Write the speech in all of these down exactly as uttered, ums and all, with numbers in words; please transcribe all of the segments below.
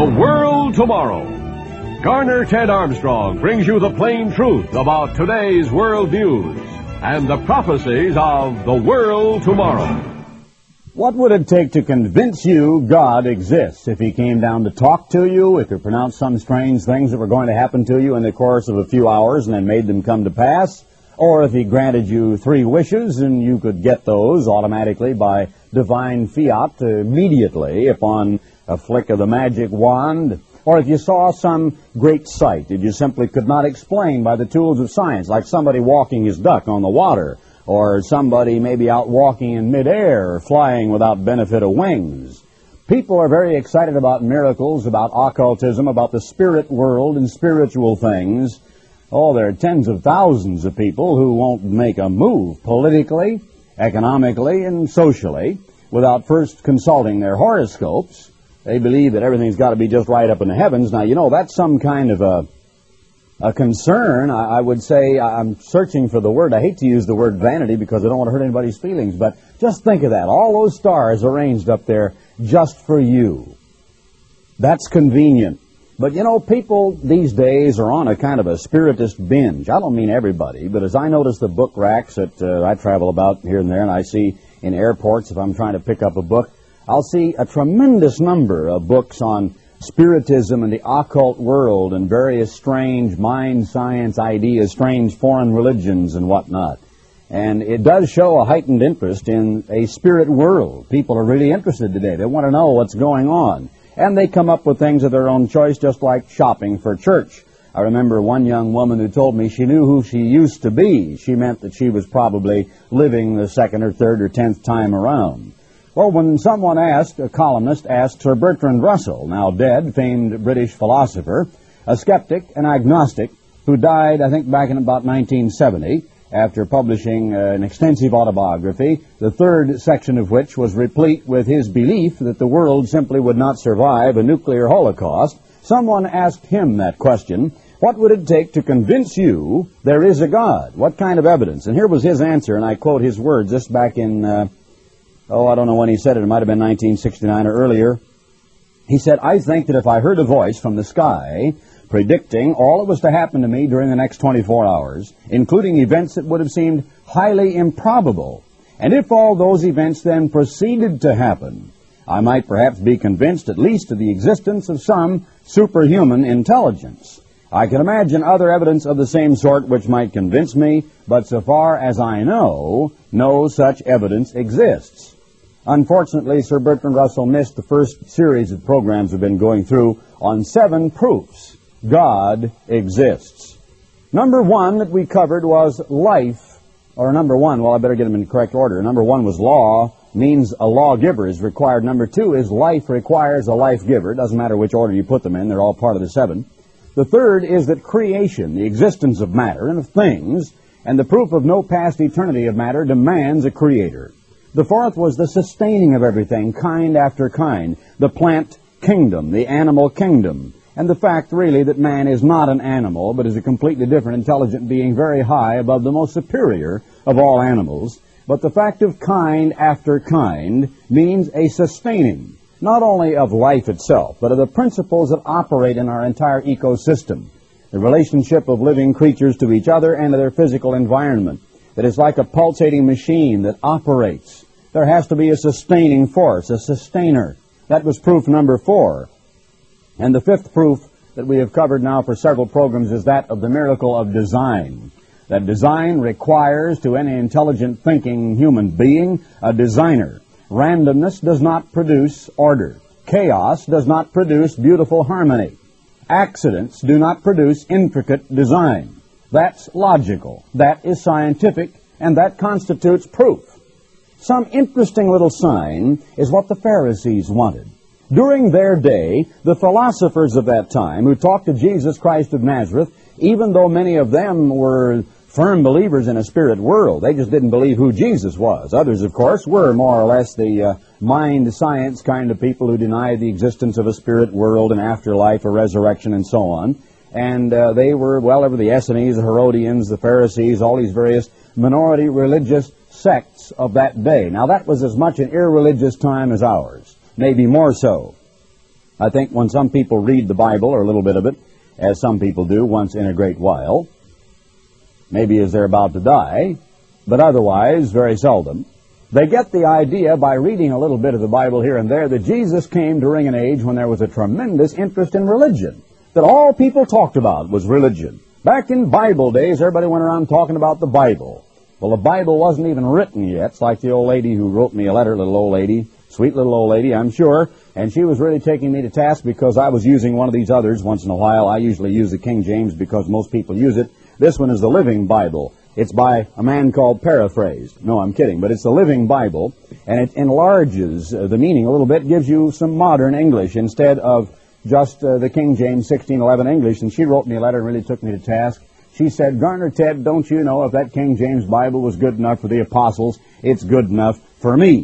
The World Tomorrow. Garner Ted Armstrong brings you the plain truth about today's world news and the prophecies of the world tomorrow. What would it take to convince you God exists? If he came down to talk to you, if he pronounced some strange things that were going to happen to you in the course of a few hours and then made them come to pass, or if he granted you three wishes and you could get those automatically by divine fiat immediately upon a flick of the magic wand, or if you saw some great sight that you simply could not explain by the tools of science, like somebody walking his duck on the water, or somebody maybe out walking in midair or flying without benefit of wings. People are very excited about miracles, about occultism, about the spirit world and spiritual things. Oh, there are tens of thousands of people who won't make a move politically, economically, and socially without first consulting their horoscopes. They believe that everything's got to be just right up in the heavens. Now, you know, that's some kind of a A concern. I, I would say I'm searching for the word. I hate to use the word vanity because I don't want to hurt anybody's feelings, but just think of that. All those stars arranged up there just for you. That's convenient. But, you know, people these days are on a kind of a spiritist binge. I don't mean everybody, but as I notice the book racks that uh, I travel about here and there, and I see in airports if I'm trying to pick up a book, I'll see a tremendous number of books on spiritism and the occult world and various strange mind science ideas, strange foreign religions and whatnot. And it does show a heightened interest in a spirit world. People are really interested today. They want to know what's going on. And they come up with things of their own choice, just like shopping for church. I remember one young woman who told me she knew who she used to be. She meant that she was probably living the second or third or tenth time around. Well, when someone asked, a columnist asked Sir Bertrand Russell, now dead, famed British philosopher, a skeptic, an agnostic, who died, I think, back in about nineteen seventy, after publishing uh, an extensive autobiography, the third section of which was replete with his belief that the world simply would not survive a nuclear holocaust. Someone asked him that question, what would it take to convince you there is a God? What kind of evidence? And here was his answer, and I quote his words, this back in... Uh, Oh, I don't know when he said it. It might have been nineteen sixty-nine or earlier. He said, I think that if I heard a voice from the sky predicting all that was to happen to me during the next twenty-four hours, including events that would have seemed highly improbable, and if all those events then proceeded to happen, I might perhaps be convinced at least of the existence of some superhuman intelligence. I can imagine other evidence of the same sort which might convince me, but so far as I know, no such evidence exists. Unfortunately, Sir Bertrand Russell missed the first series of programs we've been going through on seven proofs God exists. Number one that we covered was life, or number one, well, I better get them in correct order. Number one was law, means a lawgiver is required. Number two is life requires a life giver. Doesn't matter which order you put them in, they're all part of the seven. The third is that creation, the existence of matter and of things, and the proof of no past eternity of matter demands a creator. The fourth was the sustaining of everything, kind after kind, the plant kingdom, the animal kingdom, and the fact really that man is not an animal, but is a completely different intelligent being very high above the most superior of all animals. But the fact of kind after kind means a sustaining, not only of life itself, but of the principles that operate in our entire ecosystem, the relationship of living creatures to each other and to their physical environment. That is like a pulsating machine that operates. There has to be a sustaining force, a sustainer. That was proof number four. And the fifth proof that we have covered now for several programs is that of the miracle of design. That design requires to any intelligent thinking human being a designer. Randomness does not produce order. Chaos does not produce beautiful harmony. Accidents do not produce intricate design. That's logical, that is scientific, and that constitutes proof. Some interesting little sign is what the Pharisees wanted. During their day, the philosophers of that time who talked to Jesus Christ of Nazareth, even though many of them were firm believers in a spirit world, they just didn't believe who Jesus was. Others, of course, were more or less the uh, mind science kind of people who denied the existence of a spirit world and afterlife or resurrection and so on. And uh, they were, well, ever the Essenes, the Herodians, the Pharisees, all these various minority religious sects of that day. Now, that was as much an irreligious time as ours, maybe more so. I think when some people read the Bible, or a little bit of it, as some people do once in a great while, maybe as they're about to die, but otherwise very seldom, they get the idea by reading a little bit of the Bible here and there that Jesus came during an age when there was a tremendous interest in religion, that all people talked about was religion. Back in Bible days, everybody went around talking about the Bible. Well, the Bible wasn't even written yet. It's like the old lady who wrote me a letter, little old lady, sweet little old lady, I'm sure, and she was really taking me to task because I was using one of these others once in a while. I usually use the King James because most people use it. This one is the Living Bible. It's by a man called Paraphrased. No, I'm kidding, but it's the Living Bible, and it enlarges uh, the meaning a little bit, gives you some modern English instead of just uh, the King James sixteen eleven English. And she wrote me a letter and really took me to task. She said, Garner, Ted, don't you know if that King James Bible was good enough for the apostles, it's good enough for me.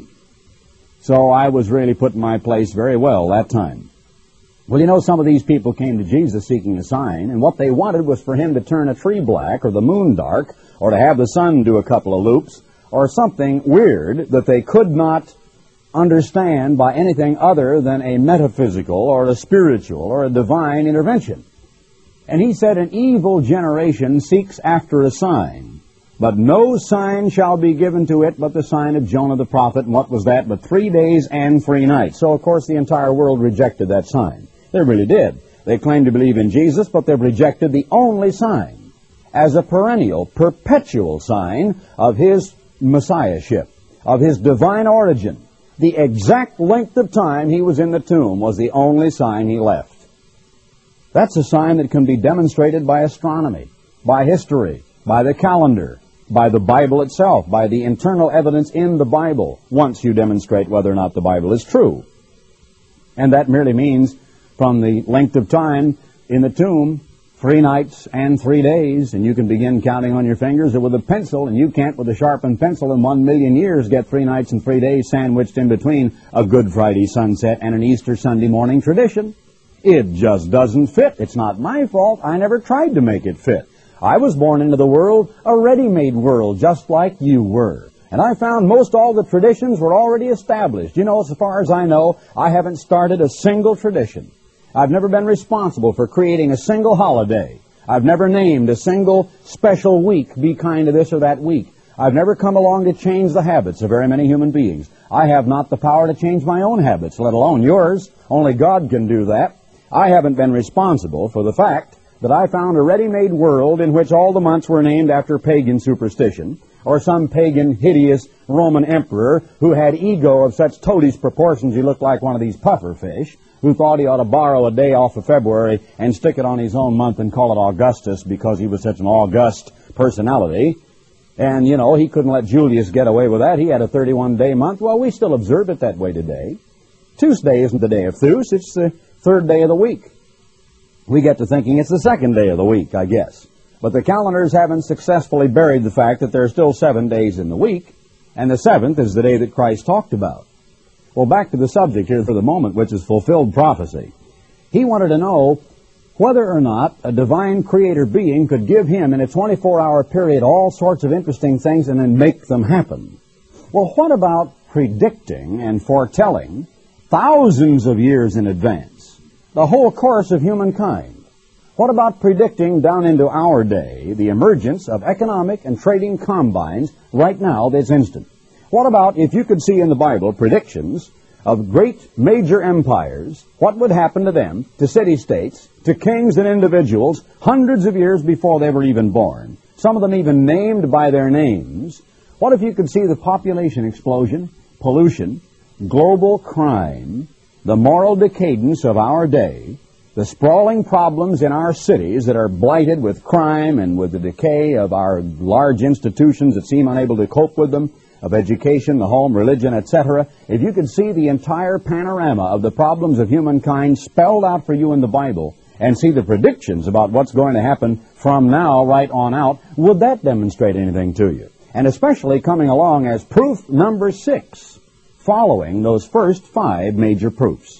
So I was really put in my place very well that time. Well, you know, some of these people came to Jesus seeking a sign, and what they wanted was for him to turn a tree black or the moon dark, or to have the sun do a couple of loops, or something weird that they could not understand by anything other than a metaphysical or a spiritual or a divine intervention. And he said, an evil generation seeks after a sign, but no sign shall be given to it but the sign of Jonah the prophet. And what was that? But three days and three nights. So, of course, the entire world rejected that sign. They really did. They claimed to believe in Jesus, but they've rejected the only sign as a perennial, perpetual sign of his messiahship, of his divine origin. The exact length of time he was in the tomb was the only sign he left. That's a sign that can be demonstrated by astronomy, by history, by the calendar, by the Bible itself, by the internal evidence in the Bible, once you demonstrate whether or not the Bible is true. And that merely means from the length of time in the tomb, three nights and three days, and you can begin counting on your fingers or with a pencil, and you can't with a sharpened pencil in one million years get three nights and three days sandwiched in between a Good Friday sunset and an Easter Sunday morning tradition. It just doesn't fit. It's not my fault. I never tried to make it fit. I was born into the world, a ready-made world, just like you were. And I found most all the traditions were already established. You know, as far as I know, I haven't started a single tradition. I've never been responsible for creating a single holiday. I've never named a single special week, be kind to this or that week. I've never come along to change the habits of very many human beings. I have not the power to change my own habits, let alone yours. Only God can do that. I haven't been responsible for the fact that I found a ready-made world in which all the months were named after pagan superstition, or some pagan, hideous Roman emperor who had ego of such toadies proportions he looked like one of these puffer fish, who thought he ought to borrow a day off of February and stick it on his own month and call it Augustus because he was such an august personality. And, you know, he couldn't let Julius get away with that. He had a thirty-one day month. Well, we still observe it that way today. Tuesday isn't the day of Thus. It's the third day of the week. We get to thinking it's the second day of the week, I guess. But the calendars haven't successfully buried the fact that there are still seven days in the week, and the seventh is the day that Christ talked about. Well, back to the subject here for the moment, which is fulfilled prophecy. He wanted to know whether or not a divine creator being could give him in a twenty-four hour period all sorts of interesting things and then make them happen. Well, what about predicting and foretelling thousands of years in advance the whole course of humankind? What about predicting down into our day the emergence of economic and trading combines right now, this instant? What about if you could see in the Bible predictions of great major empires, what would happen to them, to city-states, to kings and individuals hundreds of years before they were even born, some of them even named by their names? What if you could see the population explosion, pollution, global crime, the moral decadence of our day, the sprawling problems in our cities that are blighted with crime and with the decay of our large institutions that seem unable to cope with them, of education, the home, religion, et cetera, if you could see the entire panorama of the problems of humankind spelled out for you in the Bible and see the predictions about what's going to happen from now right on out, would that demonstrate anything to you? And especially coming along as proof number six, following those first five major proofs.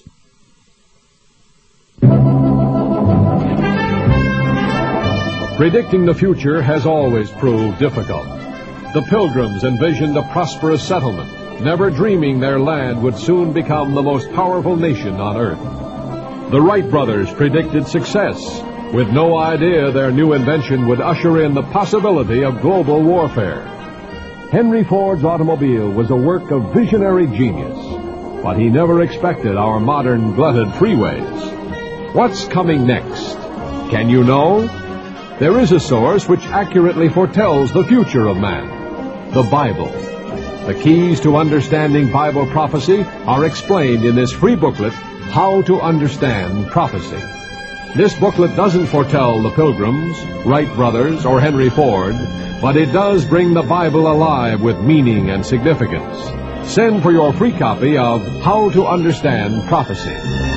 Predicting the future has always proved difficult. The Pilgrims envisioned a prosperous settlement, never dreaming their land would soon become the most powerful nation on earth. The Wright brothers predicted success, with no idea their new invention would usher in the possibility of global warfare. Henry Ford's automobile was a work of visionary genius, but he never expected our modern glutted freeways. What's coming next? Can you know? There is a source which accurately foretells the future of man, the Bible. The keys to understanding Bible prophecy are explained in this free booklet, How to Understand Prophecy. This booklet doesn't foretell the Pilgrims, Wright brothers, or Henry Ford, but it does bring the Bible alive with meaning and significance. Send for your free copy of How to Understand Prophecy.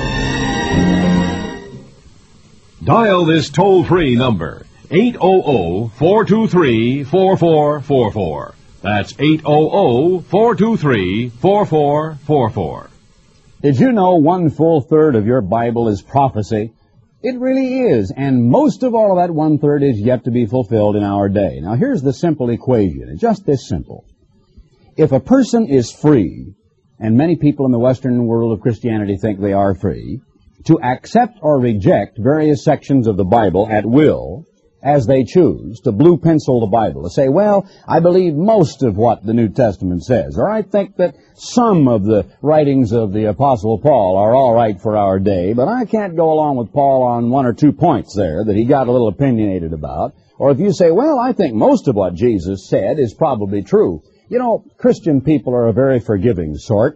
Dial this toll-free number, eight hundred, four two three, four four four four. That's eight hundred, four two three, four four four four. Did you know one full third of your Bible is prophecy? It really is, and most of all of that one-third is yet to be fulfilled in our day. Now, here's the simple equation. It's just this simple. If a person is free, and many people in the Western world of Christianity think they are free, to accept or reject various sections of the Bible at will, as they choose, to blue pencil the Bible, to say, well, I believe most of what the New Testament says, or I think that some of the writings of the Apostle Paul are all right for our day, but I can't go along with Paul on one or two points there that he got a little opinionated about. Or if you say, well, I think most of what Jesus said is probably true. You know, Christian people are a very forgiving sort.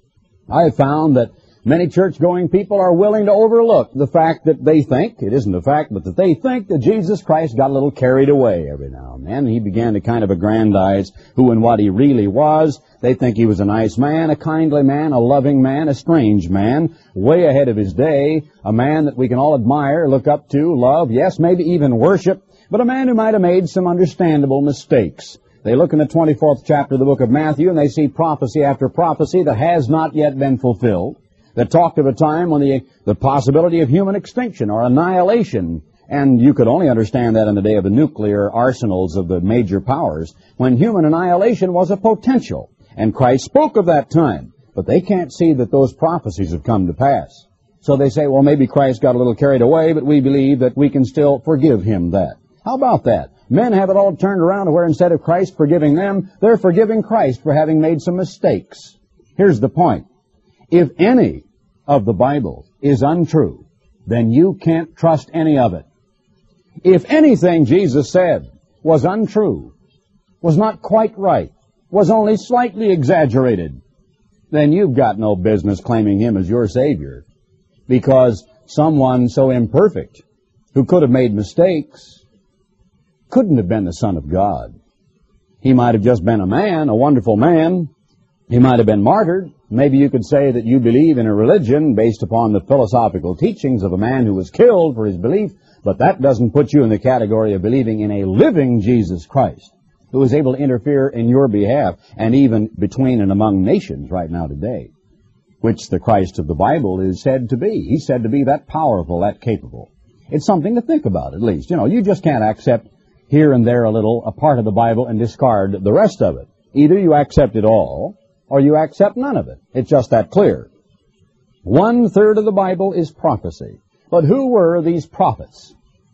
I have found that many church-going people are willing to overlook the fact that they think, it isn't a fact, but that they think that Jesus Christ got a little carried away every now and then. He began to kind of aggrandize who and what he really was. They think he was a nice man, a kindly man, a loving man, a strange man, way ahead of his day, a man that we can all admire, look up to, love, yes, maybe even worship, but a man who might have made some understandable mistakes. They look in the twenty-fourth chapter of the book of Matthew and they see prophecy after prophecy that has not yet been fulfilled, that talked of a time when the, the possibility of human extinction or annihilation, and you could only understand that in the day of the nuclear arsenals of the major powers, when human annihilation was a potential. And Christ spoke of that time, but they can't see that those prophecies have come to pass. So they say, well, maybe Christ got a little carried away, but we believe that we can still forgive him that. How about that? Men have it all turned around to where instead of Christ forgiving them, they're forgiving Christ for having made some mistakes. Here's the point. If any of the Bible is untrue, then you can't trust any of it. If anything Jesus said was untrue, was not quite right, was only slightly exaggerated, then you've got no business claiming him as your Savior, because someone so imperfect, who could have made mistakes, couldn't have been the Son of God. He might have just been a man, a wonderful man. He might have been martyred. Maybe you could say that you believe in a religion based upon the philosophical teachings of a man who was killed for his belief, but that doesn't put you in the category of believing in a living Jesus Christ, who is able to interfere in your behalf and even between and among nations right now today, which the Christ of the Bible is said to be. He's said to be that powerful, that capable. It's something to think about, at least. You know, you just can't accept here and there a little, a part of the Bible, and discard the rest of it. Either you accept it all, or you accept none of it. It's just that clear. One-third of the Bible is prophecy. But who were these prophets?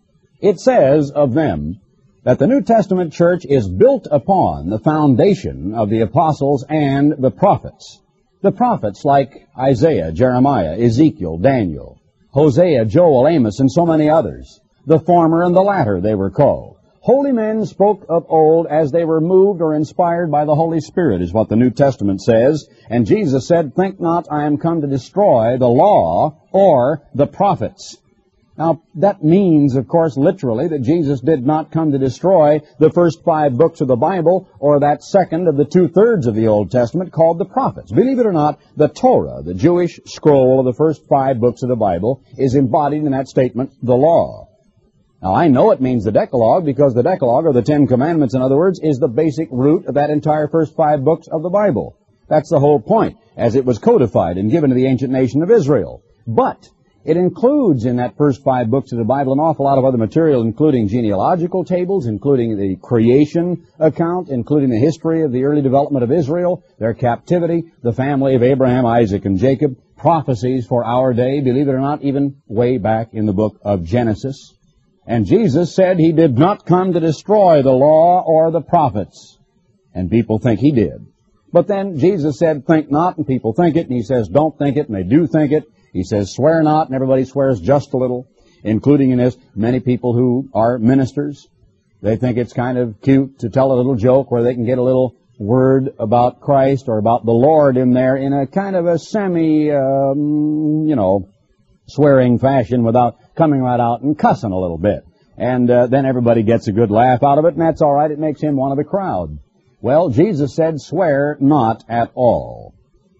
It says of them that the New Testament church is built upon the foundation of the apostles and the prophets. The prophets like Isaiah, Jeremiah, Ezekiel, Daniel, Hosea, Joel, Amos, and so many others. The former and the latter, they were called. Holy men spoke of old as they were moved or inspired by the Holy Spirit, is what the New Testament says. And Jesus said, think not I am come to destroy the law or the prophets. Now, that means, of course, literally, that Jesus did not come to destroy the first five books of the Bible or that second of the two-thirds of the Old Testament called the prophets. Believe it or not, the Torah, the Jewish scroll of the first five books of the Bible, is embodied in that statement, the law. Now, I know it means the Decalogue because the Decalogue, or the Ten Commandments, in other words, is the basic root of that entire first five books of the Bible. That's the whole point, as it was codified and given to the ancient nation of Israel. But It includes in that first five books of the Bible an awful lot of other material, including genealogical tables, including the creation account, including the history of the early development of Israel, their captivity, the family of Abraham, Isaac, and Jacob, prophecies for our day, believe it or not, even way back in the book of Genesis. And Jesus said he did not come to destroy the law or the prophets. And people think he did. But then Jesus said, think not, and people think it, and he says, don't think it, and they do think it. He says, swear not, and everybody swears just a little, including in this many people who are ministers. They think it's kind of cute to tell a little joke where they can get a little word about Christ or about the Lord in there in a kind of a semi, um, you know, swearing fashion without coming right out and cussing a little bit. And uh, then everybody gets a good laugh out of it, and that's all right. It makes him one of the crowd. Well, Jesus said, swear not at all.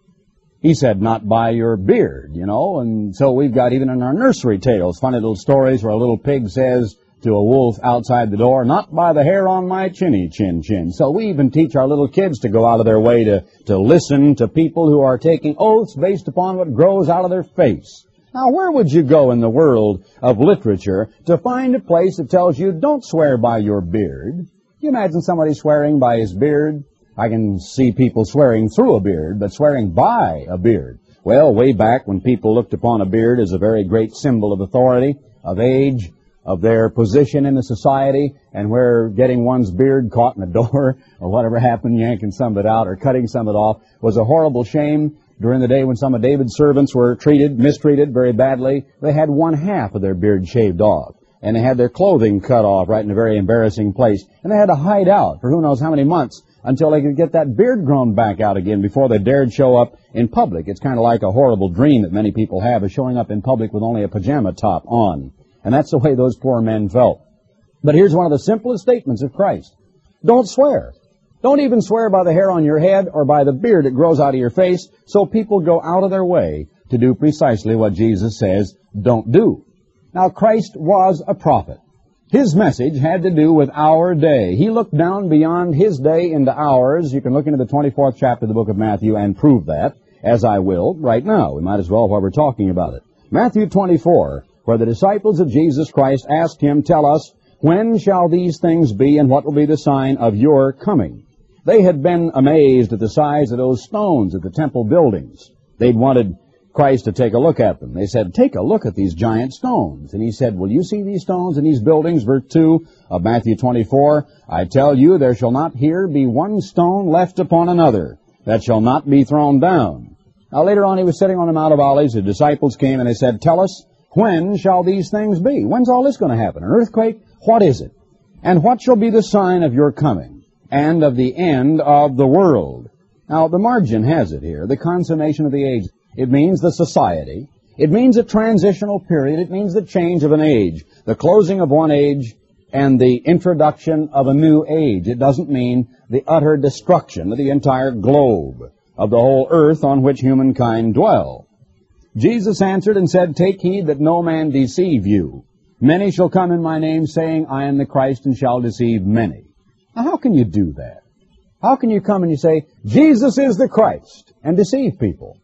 He said, not by your beard, you know, and so we've got even in our nursery tales, funny little stories where a little pig says to a wolf outside the door, not by the hair on my chinny chin chin. So we even teach our little kids to go out of their way to, to listen to people who are taking oaths based upon what grows out of their face. Now, where would you go in the world of literature to find a place that tells you don't swear by your beard? Can you imagine somebody swearing by his beard? I can see people swearing through a beard, but swearing by a beard. Well, way back when people looked upon a beard as a very great symbol of authority, of age, of their position in the society, and where getting one's beard caught in the door, or whatever happened, yanking some of it out or cutting some of it off, was a horrible shame. During the day when some of David's servants were treated, mistreated very badly, they had one half of their beard shaved off. And they had their clothing cut off right in a very embarrassing place. And they had to hide out for who knows how many months until they could get that beard grown back out again before they dared show up in public. It's kind of like a horrible dream that many people have of showing up in public with only a pajama top on. And that's the way those poor men felt. But here's one of the simplest statements of Christ. Don't swear. Don't even swear by the hair on your head or by the beard that grows out of your face, so people go out of their way to do precisely what Jesus says don't do. Now, Christ was a prophet. His message had to do with our day. He looked down beyond his day into ours. You can look into the twenty-fourth chapter of the book of Matthew and prove that, as I will right now. We might as well while we're talking about it. Matthew twenty-four, where the disciples of Jesus Christ asked him, tell us, when shall these things be and what will be the sign of your coming? They had been amazed at the size of those stones at the temple buildings. They'd wanted Christ to take a look at them. They said, take a look at these giant stones. And he said, will you see these stones and these buildings? Verse two of Matthew twenty-four, I tell you, there shall not here be one stone left upon another that shall not be thrown down. Now later on he was sitting on the Mount of Olives. The disciples came and they said, tell us, when shall these things be? When's all this going to happen? An earthquake? What is it? And what shall be the sign of your coming and of the end of the world? Now the margin has it here, the consummation of the age. It means the society. It means a transitional period. It means the change of an age, the closing of one age and the introduction of a new age. It doesn't mean the utter destruction of the entire globe, of the whole earth on which humankind dwell. Jesus answered and said, take heed that no man deceive you. Many shall come in my name, saying, I am the Christ, and shall deceive many. Now, how can you do that? How can you come and you say, Jesus is the Christ, and deceive people?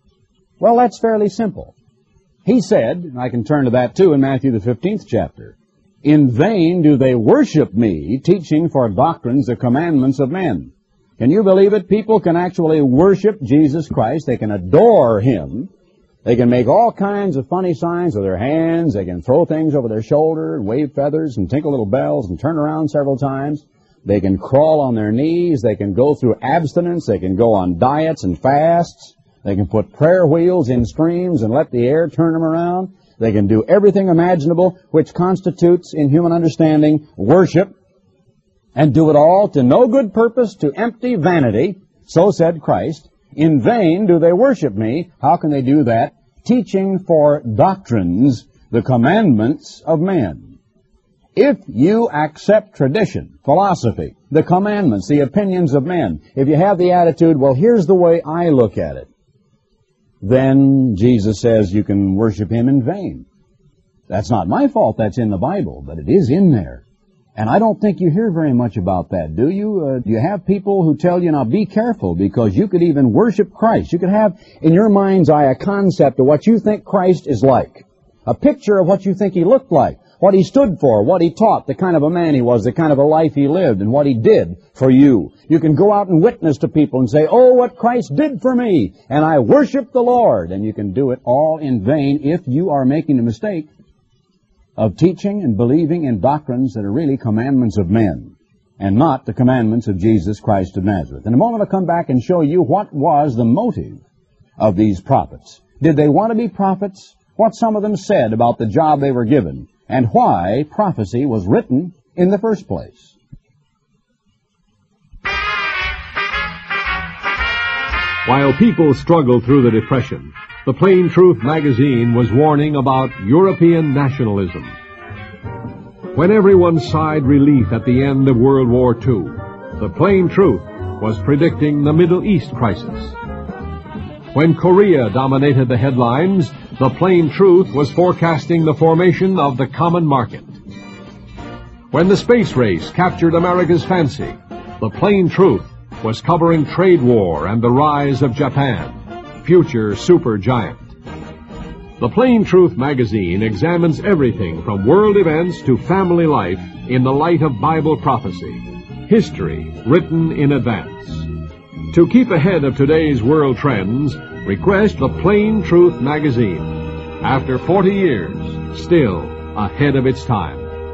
Well, that's fairly simple. He said, and I can turn to that too in Matthew the fifteenth chapter, in vain do they worship me, teaching for doctrines the commandments of men. Can you believe it? People can actually worship Jesus Christ. They can adore him. They can make all kinds of funny signs with their hands. They can throw things over their shoulder, and wave feathers, and tinkle little bells, and turn around several times. They can crawl on their knees. They can go through abstinence. They can go on diets and fasts. They can put prayer wheels in streams and let the air turn them around. They can do everything imaginable which constitutes, in human understanding, worship, and do it all to no good purpose, to empty vanity. So said Christ. In vain do they worship me. How can they do that? Teaching for doctrines the commandments of men. If you accept tradition, philosophy, the commandments, the opinions of men, if you have the attitude, well, here's the way I look at it, then Jesus says you can worship him in vain. That's not my fault. That's in the Bible, but it is in there. And I don't think you hear very much about that, do you? Uh, do you have people who tell you, now be careful, because you could even worship Christ. You could have in your mind's eye a concept of what you think Christ is like. A picture of what you think he looked like, what he stood for, what he taught, the kind of a man he was, the kind of a life he lived, and what he did for you. You can go out and witness to people and say, oh, what Christ did for me, and I worship the Lord. And you can do it all in vain if you are making the mistake of teaching and believing in doctrines that are really commandments of men, and not the commandments of Jesus Christ of Nazareth. In a moment I'll come back and show you what was the motive of these prophets. Did they want to be prophets? What some of them said about the job they were given, and why prophecy was written in the first place. While people struggled through the Depression, the Plain Truth magazine was warning about European nationalism. When everyone sighed relief at the end of World War Two, the Plain Truth was predicting the Middle East crisis. When Korea dominated the headlines, the Plain Truth was forecasting the formation of the common market. When the space race captured America's fancy, the Plain Truth was covering trade war and the rise of Japan, future supergiant. The Plain Truth magazine examines everything from world events to family life in the light of Bible prophecy, history written in advance. To keep ahead of today's world trends, request the Plain Truth magazine. After forty years, still ahead of its time.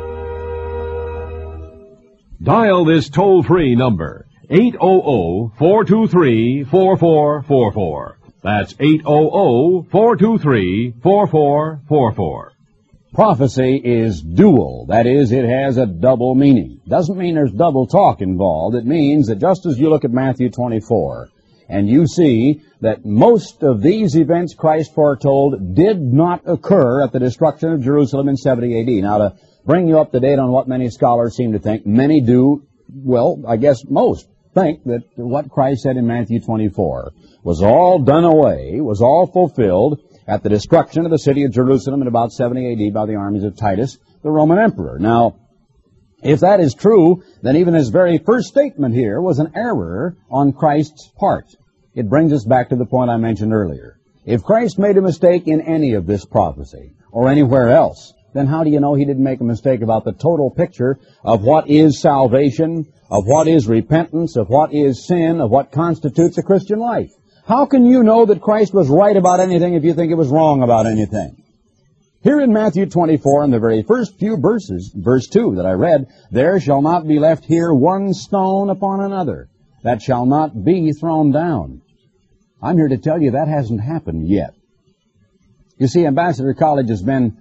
Dial this toll-free number, eight hundred, four two three, four four four four. That's eight hundred, four two three, four four four four. Prophecy is dual. That is, it has a double meaning. Doesn't mean there's double talk involved. It means that just as you look at Matthew twenty-four, and you see that most of these events Christ foretold did not occur at the destruction of Jerusalem in seventy A D. Now, to bring you up to date on what many scholars seem to think, many do, well, I guess most think that what Christ said in Matthew twenty-four was all done away, was all fulfilled at the destruction of the city of Jerusalem in about seventy A D by the armies of Titus, the Roman emperor. Now, if that is true, then even his very first statement here was an error on Christ's part. It brings us back to the point I mentioned earlier. If Christ made a mistake in any of this prophecy, or anywhere else, then how do you know he didn't make a mistake about the total picture of what is salvation, of what is repentance, of what is sin, of what constitutes a Christian life? How can you know that Christ was right about anything if you think it was wrong about anything? Here in Matthew twenty-four, in the very first few verses, verse two that I read, there shall not be left here one stone upon another that shall not be thrown down. I'm here to tell you that hasn't happened yet. You see, Ambassador College has been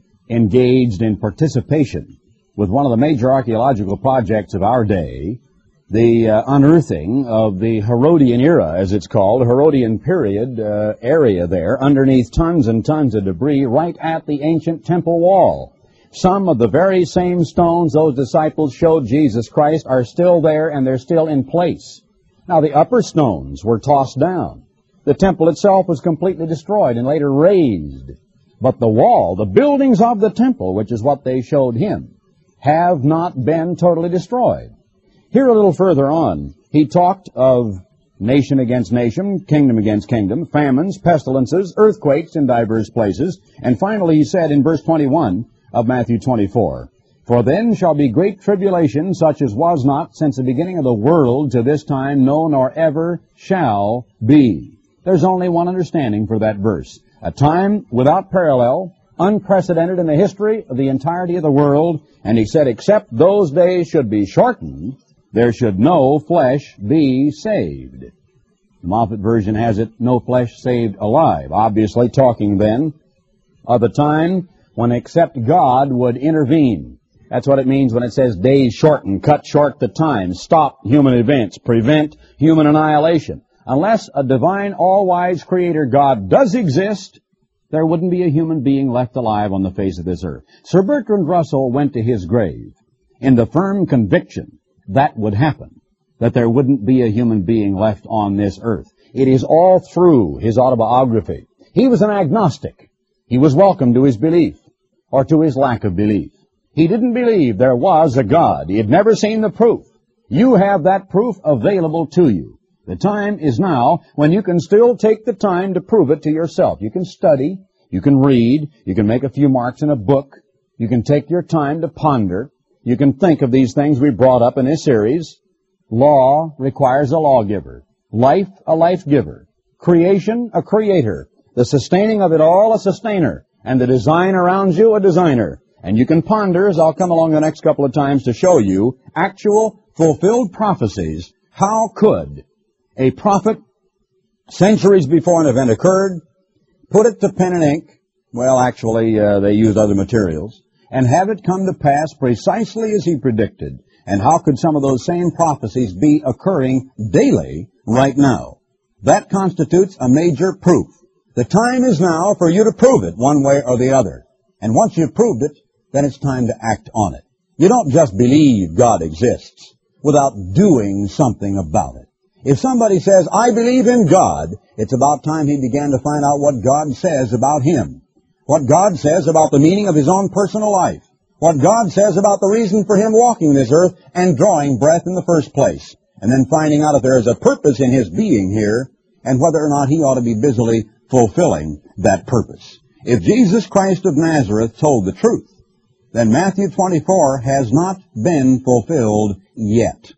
engaged in participation with one of the major archaeological projects of our day, the uh, unearthing of the Herodian era, as it's called, Herodian period uh, area there, underneath tons and tons of debris, right at the ancient temple wall. Some of the very same stones those disciples showed Jesus Christ are still there, and they're still in place. Now, the upper stones were tossed down. The temple itself was completely destroyed and later razed. But the wall, the buildings of the temple, which is what they showed him, have not been totally destroyed. Here a little further on, he talked of nation against nation, kingdom against kingdom, famines, pestilences, earthquakes in divers places, and finally he said in verse twenty-one of Matthew twenty-four, for then shall be great tribulation, such as was not since the beginning of the world to this time, no, nor ever shall be. There's only one understanding for that verse. A time without parallel, unprecedented in the history of the entirety of the world, and he said, except those days should be shortened, there should no flesh be saved. The Moffat version has it, no flesh saved alive. Obviously talking then of a time when except God would intervene. That's what it means when it says days shortened, cut short the time, stop human events, prevent human annihilation. Unless a divine, all-wise creator God does exist, there wouldn't be a human being left alive on the face of this earth. Sir Bertrand Russell went to his grave in the firm conviction that would happen, that there wouldn't be a human being left on this earth. It is all through his autobiography. He was an agnostic. He was welcome to his belief, or to his lack of belief. He didn't believe there was a God. He had never seen the proof. You have that proof available to you. The time is now when you can still take the time to prove it to yourself. You can study, You can read. You can make a few marks in a book. You can take your time to ponder. You can think of these things we brought up in this series. Law requires a lawgiver. Life, a life giver. Creation, a creator. The sustaining of it all, a sustainer. And the design around you, a designer. And you can ponder, as I'll come along the next couple of times to show you, actual fulfilled prophecies. How could a prophet, centuries before an event occurred, put it to pen and ink, well, actually, uh, they used other materials, and have it come to pass precisely as he predicted? And how could some of those same prophecies be occurring daily right now? That constitutes a major proof. The time is now for you to prove it one way or the other. And once you've proved it, then it's time to act on it. You don't just believe God exists without doing something about it. If somebody says, I believe in God, it's about time he began to find out what God says about him, what God says about the meaning of his own personal life, what God says about the reason for him walking this earth and drawing breath in the first place, and then finding out if there is a purpose in his being here and whether or not he ought to be busily fulfilling that purpose. If Jesus Christ of Nazareth told the truth, then Matthew twenty-four has not been fulfilled yet.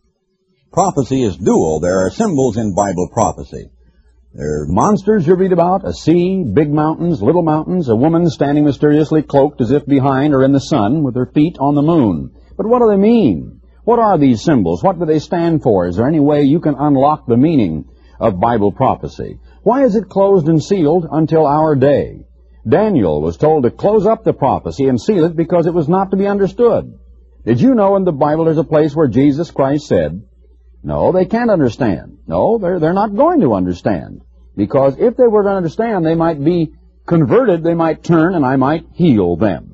Prophecy is dual. There are symbols in Bible prophecy. There are monsters you read about, a sea, big mountains, little mountains, a woman standing mysteriously cloaked as if behind or in the sun with her feet on the moon. But what do they mean? What are these symbols? What do they stand for? Is there any way you can unlock the meaning of Bible prophecy? Why is it closed and sealed until our day? Daniel was told to close up the prophecy and seal it because it was not to be understood. Did you know in the Bible there's a place where Jesus Christ said, no, they can't understand. No, they're, they're not going to understand. Because if they were to understand, they might be converted, they might turn, and I might heal them.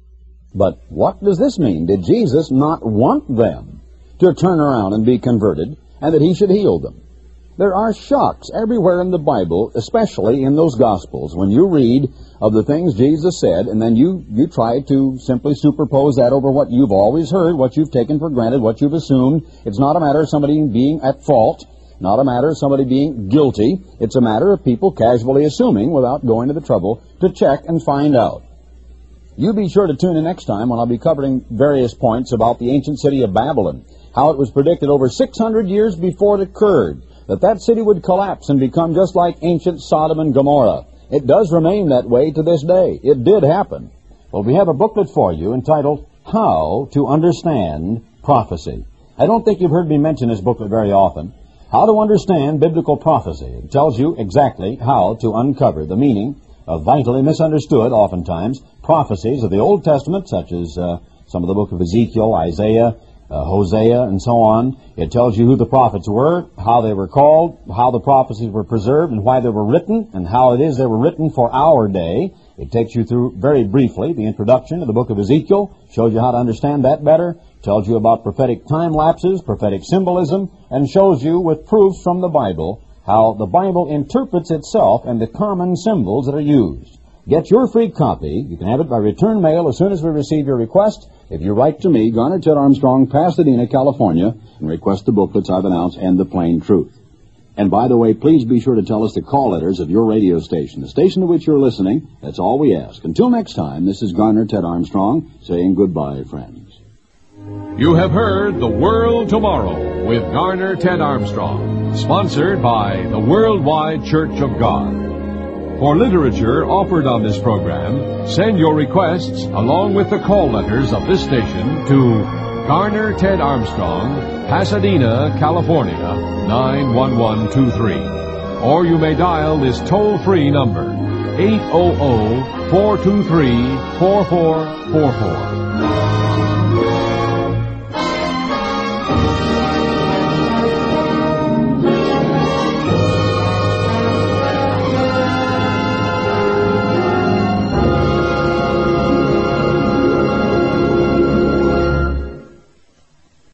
But what does this mean? Did Jesus not want them to turn around and be converted, and that he should heal them? There are shocks everywhere in the Bible, especially in those Gospels. When you read of the things Jesus said, and then you, you try to simply superpose that over what you've always heard, what you've taken for granted, what you've assumed. It's not a matter of somebody being at fault, not a matter of somebody being guilty. It's a matter of people casually assuming without going to the trouble to check and find out. You be sure to tune in next time when I'll be covering various points about the ancient city of Babylon, how it was predicted over six hundred years before it occurred, that that city would collapse and become just like ancient Sodom and Gomorrah. It does remain that way to this day. It did happen. Well, we have a booklet for you entitled, How to Understand Prophecy. I don't think you've heard me mention this booklet very often. How to Understand Biblical Prophecy. It tells you exactly how to uncover the meaning of vitally misunderstood, oftentimes, prophecies of the Old Testament, such as uh, some of the book of Ezekiel, Isaiah, Uh, Hosea, and so on. It tells you who the prophets were, how they were called, how the prophecies were preserved, and why they were written, and how it is they were written for our day. It takes you through, very briefly, the introduction to the book of Ezekiel, shows you how to understand that better, tells you about prophetic time lapses, prophetic symbolism, and shows you with proofs from the Bible how the Bible interprets itself and the common symbols that are used. Get your free copy. You can have it by return mail as soon as we receive your request. If you write to me, Garner Ted Armstrong, Pasadena, California, and request the booklets I've announced and the plain truth. And by the way, please be sure to tell us the call letters of your radio station, the station to which you're listening. That's all we ask. Until next time, this is Garner Ted Armstrong saying goodbye, friends. You have heard The World Tomorrow with Garner Ted Armstrong, sponsored by the Worldwide Church of God. For literature offered on this program, send your requests along with the call letters of this station to Garner Ted Armstrong, Pasadena, California, nine one one two three. Or you may dial this toll-free number, eight hundred, four two three, four four four four.